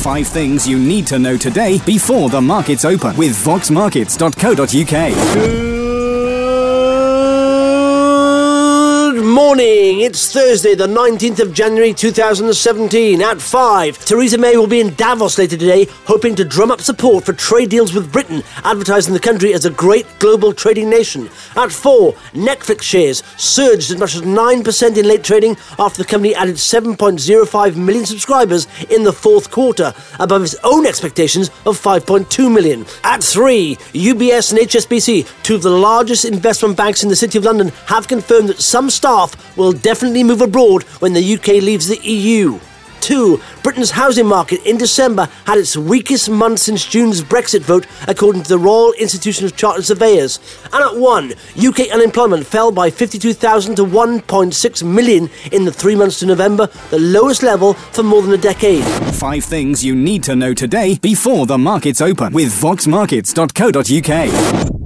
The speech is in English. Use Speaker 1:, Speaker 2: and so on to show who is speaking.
Speaker 1: 5 things you need to know today before the markets open with voxmarkets.co.uk.
Speaker 2: Good morning. It's Thursday, the 19th of January 2017 at 5. Theresa May will be in Davos later today, hoping to drum up support for trade deals with Britain, advertising the country as a great global trading nation. At 4, Netflix shares surged as much as 9% in late trading after the company added 7.05 million subscribers in the fourth quarter, above its own expectations of 5.2 million. At 3, UBS and HSBC, two of the largest investment banks in the City of London, have confirmed that some staff will definitely move abroad when the UK leaves the EU. 2. Britain's housing market in December had its weakest month since June's Brexit vote, according to the Royal Institution of Chartered Surveyors. And at 1, UK unemployment fell by 52,000 to 1.6 million in the 3 months to November, the lowest level for more than a decade.
Speaker 1: 5 things you need to know today before the markets open with voxmarkets.co.uk.